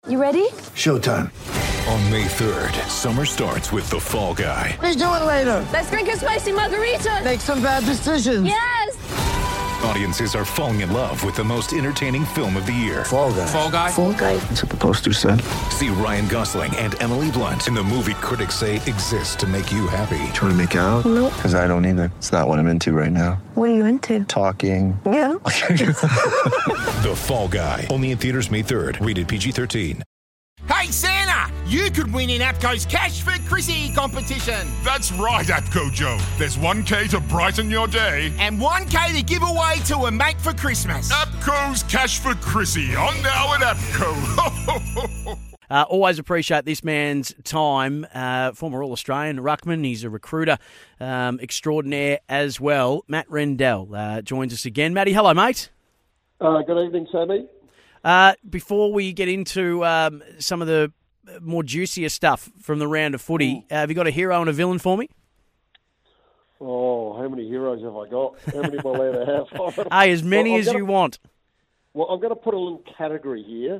You ready? Showtime. On May 3rd, summer starts with The Fall Guy. Let's do it later. Let's drink a spicy margarita. Make some bad decisions. Yes! Audiences are falling in love with the most entertaining film of the year. Fall Guy. Fall Guy? Fall guy. That's what the poster said. See Ryan Gosling and Emily Blunt in the movie critics say exists to make you happy. Trying to make it out? Nope. Because I don't either. It's not what I'm into right now. What are you into? Talking. Yeah. The Fall Guy. Only in theaters May 3rd. Rated PG-13. Hey, Santa! You could win in APCO's Cash for Chrissy competition. That's right, APCO Joe. There's 1K to brighten your day. And 1K to give away to a mate for Christmas. APCO's Cash for Chrissy on now at APCO. Always appreciate this man's time. Former All-Australian ruckman. He's a recruiter extraordinaire as well. Matt Rendell joins us again. Matty, hello, mate. Good evening, Sammy. Before we get into some of the more juicier stuff from the round of footy, have you got a hero and a villain for me? Oh, how many heroes have I got? How many am I allowed to have? Hey, as many as you want. Well, I'm going to put a little category here.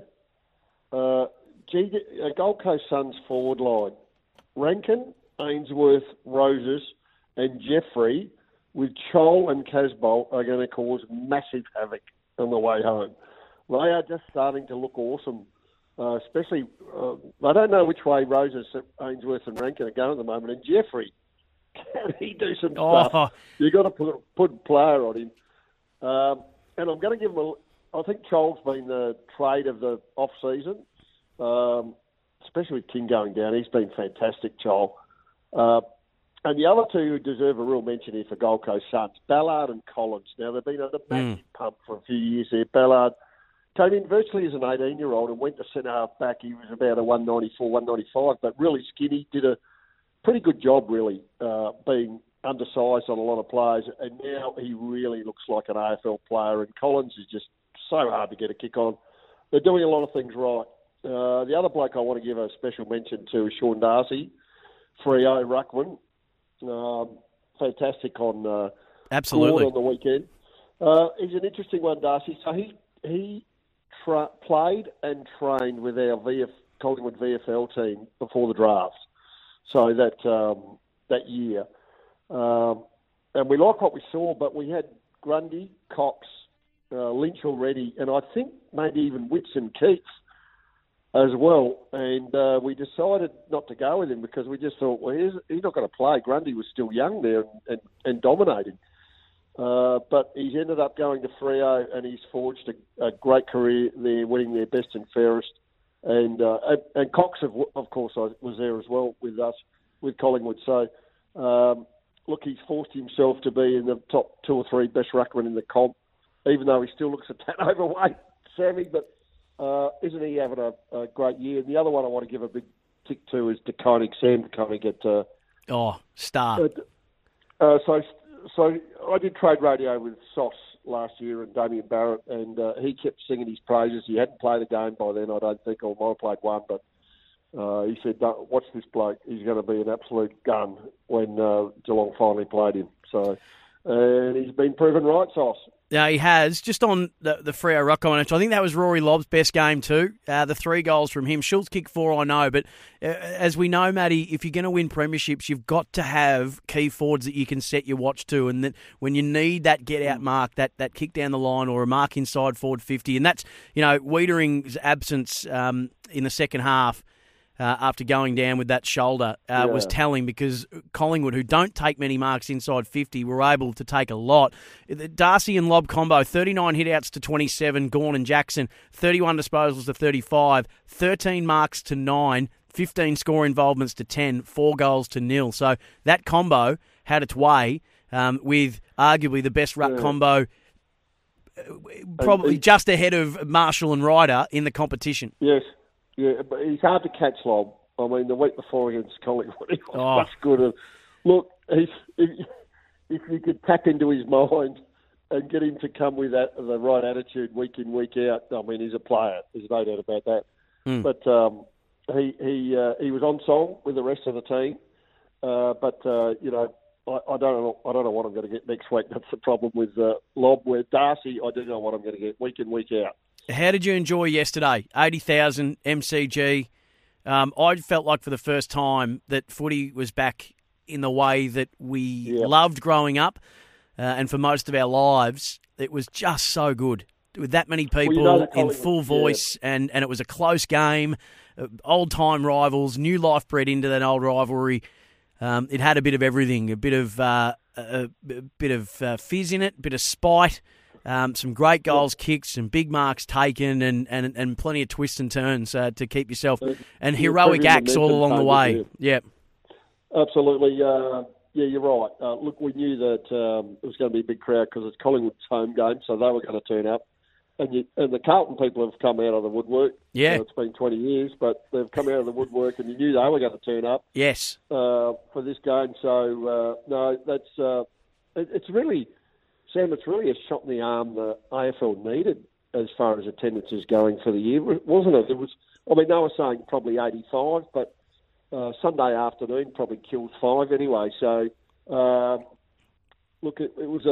Gold Coast Suns forward line. Rankin, Ainsworth, Roses and Jeffrey with Chol and Casbolt are going to cause massive havoc on the way home. They are just starting to look awesome, especially, I don't know which way Roses, Ainsworth and Rankin are going at the moment. And Jeffrey, can he do some stuff? You've got to put a player on him. And I'm going to give him I think Chol's been the trade of the off-season, especially with King going down. He's been fantastic, Chol. And the other two who deserve a real mention here for Gold Coast Suns, Ballard and Collins. Now, they've been under massive pump for a few years there. Ballard came in virtually as an 18-year-old and went to centre-half back. He was about a 194, 195, but really skinny. Did a pretty good job, really, being undersized on a lot of players. And now he really looks like an AFL player. And Collins is just so hard to get a kick on. They're doing a lot of things right. The other bloke I want to give a special mention to is Sean Darcy, Freo Ruckman. Fantastic on absolutely on the weekend. He's an interesting one, Darcy. So he played and trained with our Collingwood VFL team before the draft. So that year, and we like what we saw. But we had Grundy, Cox, Lynch already, and I think maybe even Whitson Keats as well. And we decided not to go with him because we just thought, well, he's not going to play. Grundy was still young there and dominating. But he's ended up going to Freo and he's forged a great career there, winning their best and fairest. And Cox, of course, was there as well with us, with Collingwood. So, look, he's forced himself to be in the top 2 or 3 best ruckmen in the comp, even though he still looks a tad overweight, Sammy. But isn't he having a great year? And the other one I want to give a big tick to is DeKoning, Sam DeKoning at... star. So I did trade radio with Sauce last year and Damien Barrett, and he kept singing his praises. He hadn't played a game by then, I don't think, or might have played one, but he said, watch this bloke. He's going to be an absolute gun when Geelong finally played him. So, and he's been proven right, Sauce. Yeah, he has. Just on the Freo ruck match, I think that was Rory Lobb's best game too. The 3 goals from him. Schultz kicked 4, I know. But as we know, Matty, if you're going to win premierships, you've got to have key forwards that you can set your watch to. And that when you need that get-out mark, that kick down the line or a mark inside forward 50. And that's, Wiedering's absence in the second half after going down with that shoulder was telling, because Collingwood, who don't take many marks inside 50, were able to take a lot. The Darcy and Lobb combo, 39 hitouts to 27, Gawn and Jackson, 31 disposals to 35, 13 marks to 9, 15 score involvements to 10, 4 goals to 0. So that combo had its way with arguably the best ruck combo, probably just ahead of Marshall and Ryder in the competition. Yes. Yeah, but he's hard to catch, Lob. I mean, the week before against Collingwood, he was much good. Look, if you could tap into his mind and get him to come with the right attitude week in, week out, I mean, he's a player. There's no doubt about that. But he was on song with the rest of the team. But I don't know what I'm going to get next week. That's the problem with Lob. With Darcy, I do know what I'm going to get week in, week out. How did you enjoy yesterday? 80,000 MCG. I felt like for the first time that footy was back in the way that we loved growing up, and for most of our lives, it was just so good. With that many people in full voice, and it was a close game, old-time rivals, new life bred into that old rivalry. It had a bit of everything, a bit of fizz in it, a bit of spite, some great goals kicked, some big marks taken, and plenty of twists and turns to keep yourself, and heroic acts all along the way. Yeah, absolutely. Yeah, you're right. Look, we knew that it was going to be a big crowd because it's Collingwood's home game, so they were going to turn up. And the Carlton people have come out of the woodwork. Yeah. It's been 20 years, but they've come out of the woodwork, and you knew they were going to turn up. Yes. For this game. So, no, that's it's really, Sam, it's really a shot in the arm the AFL needed as far as attendance is going for the year, wasn't it? It was. I mean, they were saying probably 85, but Sunday afternoon probably kills 5 anyway. So, look, it was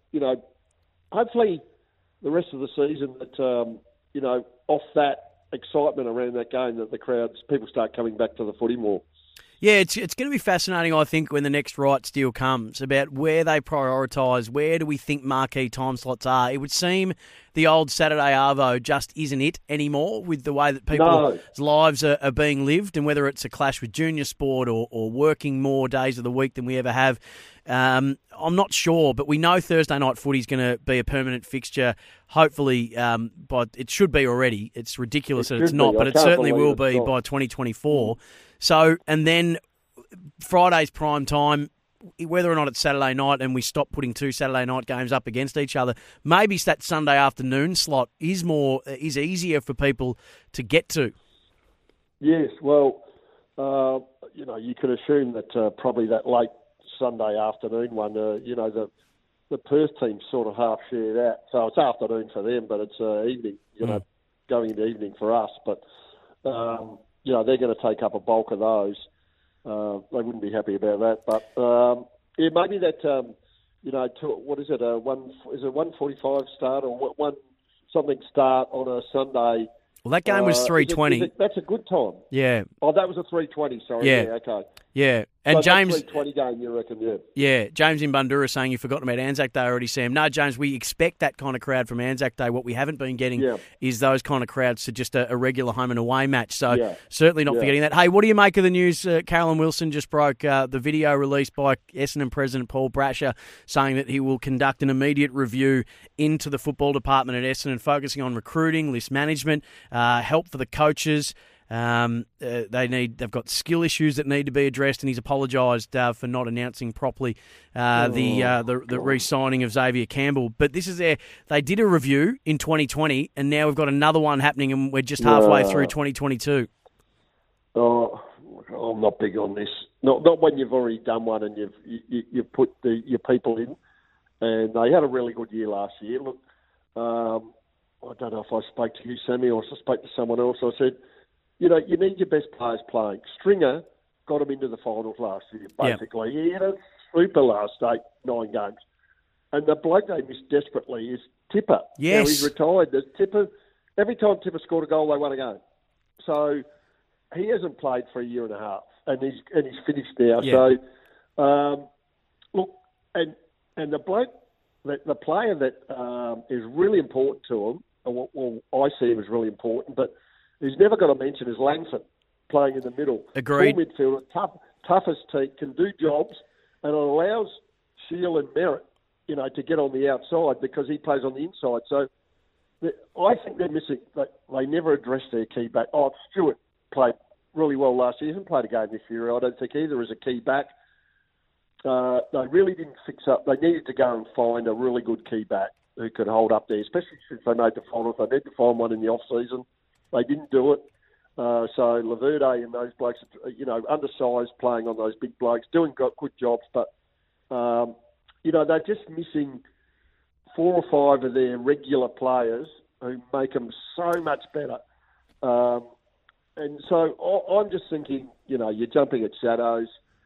hopefully the rest of the season that, off that excitement around that game, that the crowds, people start coming back to the footy more. Yeah, it's going to be fascinating, I think, when the next rights deal comes, about where they prioritise, where do we think marquee time slots are. It would seem the old Saturday Arvo just isn't it anymore with the way that people's lives are being lived, and whether it's a clash with junior sport or working more days of the week than we ever have. I'm not sure, but we know Thursday night footy is going to be a permanent fixture, hopefully, but it should be already. It's ridiculous that it's not, but it certainly will be by 2024. So, and then Friday's prime time, whether or not it's Saturday night and we stop putting 2 Saturday night games up against each other, maybe that Sunday afternoon slot is easier for people to get to. Yes, well, you could assume that probably that late Sunday afternoon one, the Perth team sort of half share that. So it's afternoon for them, but it's evening, going into evening for us. But, they're going to take up a bulk of those. They wouldn't be happy about that. But, maybe that, what is it, is it 1:45 start or something start on a Sunday? Well, that game was 3:20. That's a good time. Yeah. Oh, that was a 3:20, sorry. Yeah, okay. Yeah. And so James... 3:20 game, you reckon, yeah. Yeah. James in Bundoora saying you've forgotten about Anzac Day already, Sam. No, James, we expect that kind of crowd from Anzac Day. What we haven't been getting is those kind of crowds to just a regular home and away match. So certainly not forgetting that. Hey, what do you make of the news? Carolyn Wilson just broke the video released by Essendon President Paul Brasher saying that he will conduct an immediate review into the football department at Essendon, focusing on recruiting, list management, help for the coaches. They've got skill issues that need to be addressed, and he's apologised for not announcing properly the re-signing of Xavier Campbell. But this is they did a review in 2020, and now we've got another one happening, and we're just halfway through 2022. Oh, I'm not big on this. Not when you've already done one and you've put your people in, and they had a really good year last year. Look, I don't know if I spoke to you, Sammy, or I spoke to someone else. I said, you need your best players playing. Stringer got him into the finals last year, basically. He had a super last 8-9 games. And the bloke they missed desperately is Tipper. Yes. Now, he's retired. There's Tipper. Every time Tipper scored a goal, they won a game. So he hasn't played for a year and a half, and he's finished now. Yeah. So, look, and the bloke, the player that is really important to him, or I see him as really important, but he's never got to mention is Langford playing in the middle. Agreed. Full midfielder, toughest team, can do jobs, and it allows Shield and Merritt, to get on the outside because he plays on the inside. So I think they're missing. They never addressed their key back. Oh, Stewart played really well last year. He hasn't played a game this year, I don't think, either, as a key back. They really didn't fix up. They needed to go and find a really good key back who could hold up there, especially since they made the finals. They need to find one in the off-season. They didn't do it. So Laverde and those blokes, undersized, playing on those big blokes, doing good jobs, but, they're just missing 4 or 5 of their regular players who make them so much better. And so I'm just thinking, you're jumping at shadows.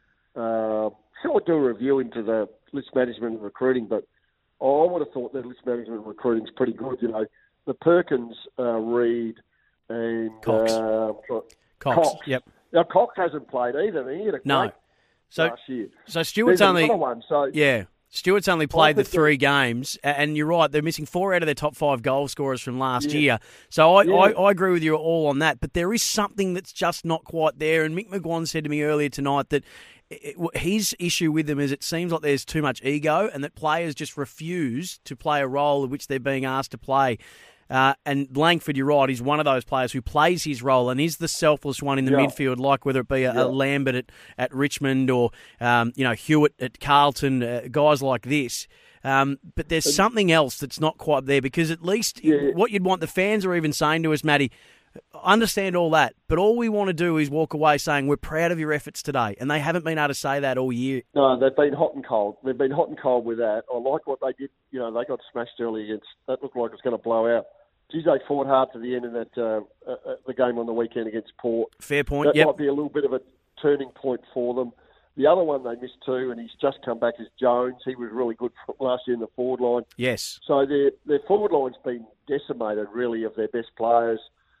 Sure, do a review into the list management and recruiting, but I would have thought that list management and recruiting is pretty good. the Perkins, Reed, and Cox. Cox. Yep. Now, Cox hasn't played either. He had a great last year. So Stewart's There's only another one. So Stewart's only played the 3 games, and you're right, they're missing 4 out of their top 5 goal scorers from last year. So I agree with you all on that, but there is something that's just not quite there, and Mick McGuan said to me earlier tonight that his issue with them is it seems like there's too much ego and that players just refuse to play a role in which they're being asked to play. And Langford, you're right, he's one of those players who plays his role and is the selfless one in the midfield, like whether it be a Lambert at Richmond or Hewitt at Carlton, guys like this. But there's something else that's not quite there, because at least what you'd want the fans are even saying to us, Matty, understand all that, but all we want to do is walk away saying we're proud of your efforts today, and they haven't been able to say that all year. No, they've been hot and cold. They've been hot and cold with that. I like what they did. They got smashed early against. That looked like it was going to blow out. Geez, they fought hard to the end of that the game on the weekend against Port. Fair point. That might be a little bit of a turning point for them. The other one they missed too, and he's just come back, is Jones. He was really good last year in the forward line. Yes. So their forward line's been decimated, really, of their best players.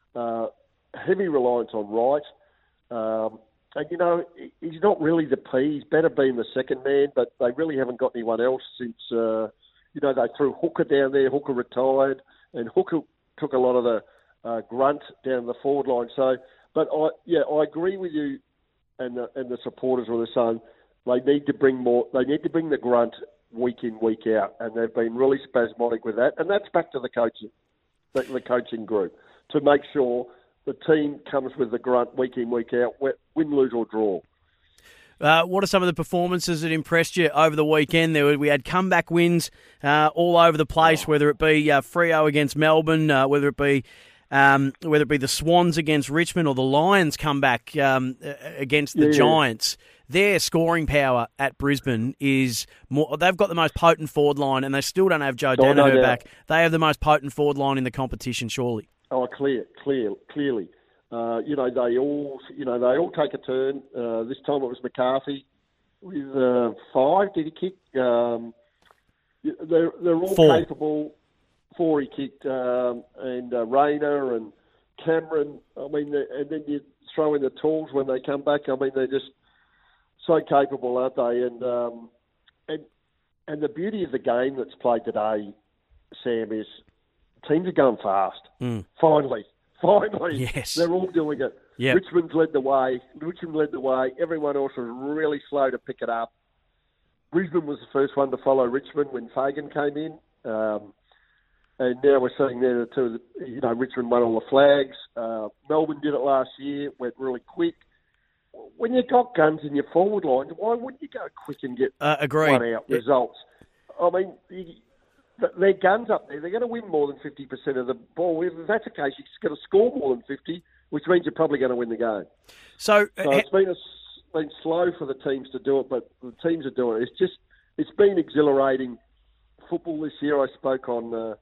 Heavy reliance on Wright. And, he's not really the P. He's better being the second man, but they really haven't got anyone else since, they threw Hooker down there. Hooker retired, and Hooker took a lot of the grunt down the forward line. So, but I agree with you and the supporters of the Sun. They need to bring more. They need to bring the grunt week in, week out, and they've been really spasmodic with that. And that's back to the coaching group, to make sure the team comes with the grunt week in, week out, win, lose or draw. What are some of the performances that impressed you over the weekend? We had comeback wins all over the place, whether it be Freo against Melbourne, whether it be the Swans against Richmond, or the Lions comeback against the Giants. Their scoring power at Brisbane is more. They've got the most potent forward line, and they still don't have Joe Danaher back. They have the most potent forward line in the competition, surely. Oh, clearly. They all take a turn. This time it was McCarthy with 5. Did he kick? They're all 4. capable. 4 he kicked, and Rayner and Cameron. I mean, and then you throw in the tools when they come back. I mean, they're just so capable, aren't they? And the beauty of the game that's played today, Sam, is teams are going fast. Finally. Yes. They're all doing it. Yep. Richmond led the way. Everyone else was really slow to pick it up. Brisbane was the first one to follow Richmond when Fagan came in. And now we're seeing there the two, Richmond won all the flags. Melbourne did it last year, went really quick. When you've got guns in your forward line, why wouldn't you go quick and get one-out results? I mean, their guns up there, they're going to win more than 50% of the ball. If that's the case, you're just going to score more than 50, which means you're probably going to win the game. So it's been slow for the teams to do it, but the teams are doing it. It's been exhilarating football this year. I spoke on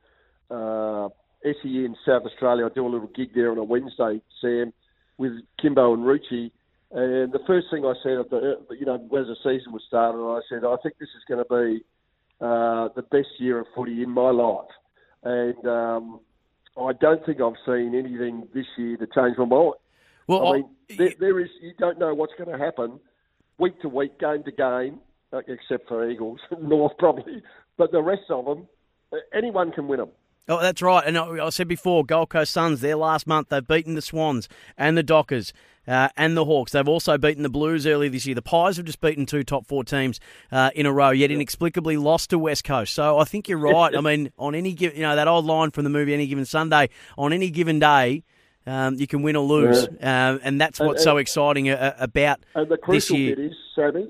SE in South Australia. I do a little gig there on a Wednesday, Sam, with Kimbo and Rucci. And the first thing I said, as the season was starting, I said, I think this is going to be the best year of footy in my life. And I don't think I've seen anything this year to change my mind. Well, there is, you don't know what's going to happen week to week, game to game, except for Eagles, North probably. But the rest of them, anyone can win them. Oh, that's right. And I said before, Gold Coast Suns, their last month, they've beaten the Swans and the Dockers and the Hawks. They've also beaten the Blues earlier this year. The Pies have just beaten 2 top 4 teams in a row, yet inexplicably lost to West Coast. So I think you're right. I mean, on any given, that old line from the movie Any Given Sunday, on any given day, you can win or lose. Yeah. And that's what's so exciting about this year. And the crucial bit is, Sammy,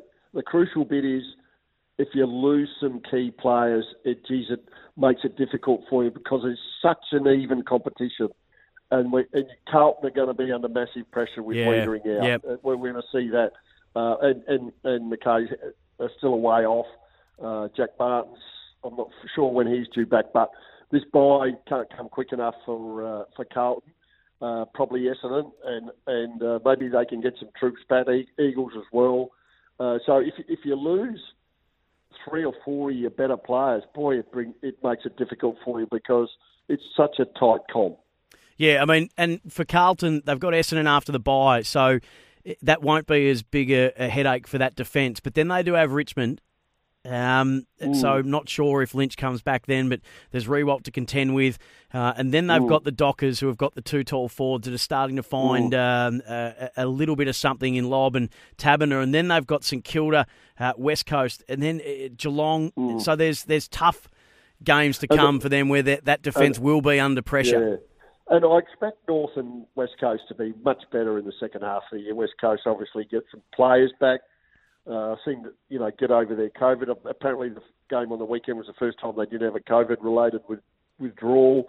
if you lose some key players, it makes it difficult for you because it's such an even competition. And Carlton are going to be under massive pressure with weedering out. Yep. We're going to see that. And McKay's still a way off. Jack Martin's, I'm not sure when he's due back, but this bye can't come quick enough for Carlton. Probably Essendon, and maybe they can get some troops back, Eagles as well. So if you lose 3 or 4 of your better players, boy, it makes it difficult for you because it's such a tight comp. Yeah, I mean, and for Carlton, they've got Essendon after the bye, so that won't be as big a headache for that defence. But then they do have Richmond. So I'm not sure if Lynch comes back then, but there's Rewalt to contend with. And then they've got the Dockers, who have got the two tall forwards that are starting to find a little bit of something in Lobb and Taberner. And then they've got St Kilda, West Coast, and then Geelong. So there's tough games to come for them where that defence will be under pressure. Yeah. And I expect North and West Coast to be much better in the second half of the year. West Coast obviously get some players back. Seem to, get over their COVID. Apparently the game on the weekend was the first time they did have a COVID-related withdrawal.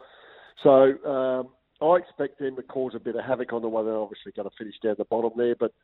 So I expect them to cause a bit of havoc on the way. They're obviously going to finish down the bottom there. But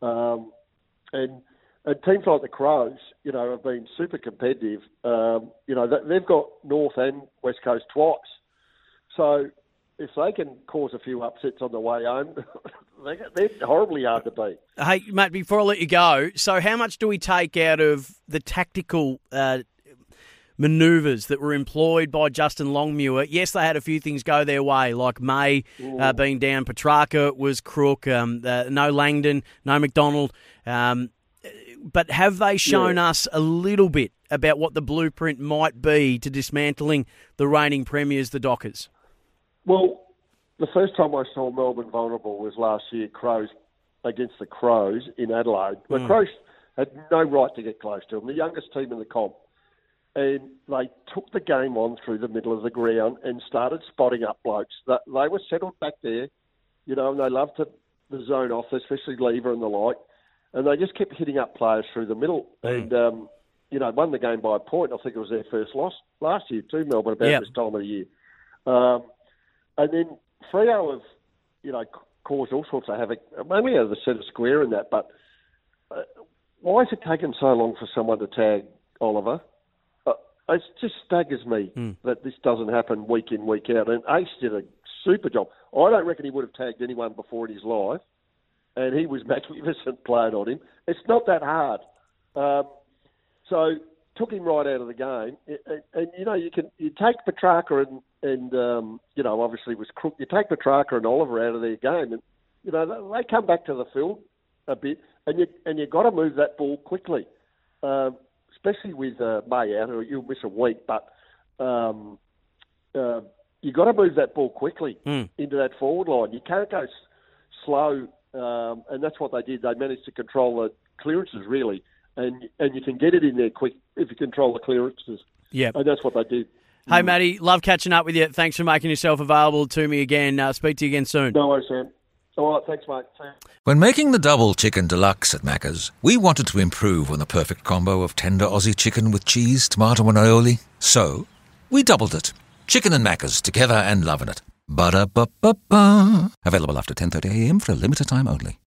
and teams like the Crows, have been super competitive. They've got North and West Coast twice. So if they can cause a few upsets on the way home, they're horribly hard to beat. Hey, Matt, before I let you go, so how much do we take out of the tactical manoeuvres that were employed by Justin Longmuir? Yes, they had a few things go their way, like May being down, Petrarca was crook, no Langdon, no McDonald. But have they shown us a little bit about what the blueprint might be to dismantling the reigning premiers, the Dockers? Well, the first time I saw Melbourne vulnerable was last year, Crows against the Crows in Adelaide. The Crows had no right to get close to them, the youngest team in the comp. And they took the game on through the middle of the ground and started spotting up blokes. They were settled back there, and they loved the zone off, especially Lever and the like. And they just kept hitting up players through the middle. And, won the game by a point. I think it was their first loss last year too, Melbourne, about this time of the year. And then Freo have, caused all sorts of havoc, mainly out of the centre square and that. But why has it taken so long for someone to tag Oliver? It just staggers me that this doesn't happen week in, week out. And Ace did a super job. I don't reckon he would have tagged anyone before in his life. And he was magnificent playing on him. It's not that hard. So took him right out of the game. And you take Petrarca and obviously was crook. You take Petrarca and Oliver out of their game, and they come back to the field a bit, and you got to move that ball quickly, especially with May out, or you'll miss a week. But you got to move that ball quickly into that forward line. You can't go slow, and that's what they did. They managed to control the clearances really, and you can get it in there quick if you control the clearances. Yeah, and that's what they did. Hey, Matty, love catching up with you. Thanks for making yourself available to me again. Speak to you again soon. No worries, Sam. All right, thanks, mate. When making the double chicken deluxe at Macca's, we wanted to improve on the perfect combo of tender Aussie chicken with cheese, tomato and aioli. So, we doubled it. Chicken and Macca's, together and loving it. Ba-da-ba-ba-ba. Available after 10:30 a.m. for a limited time only.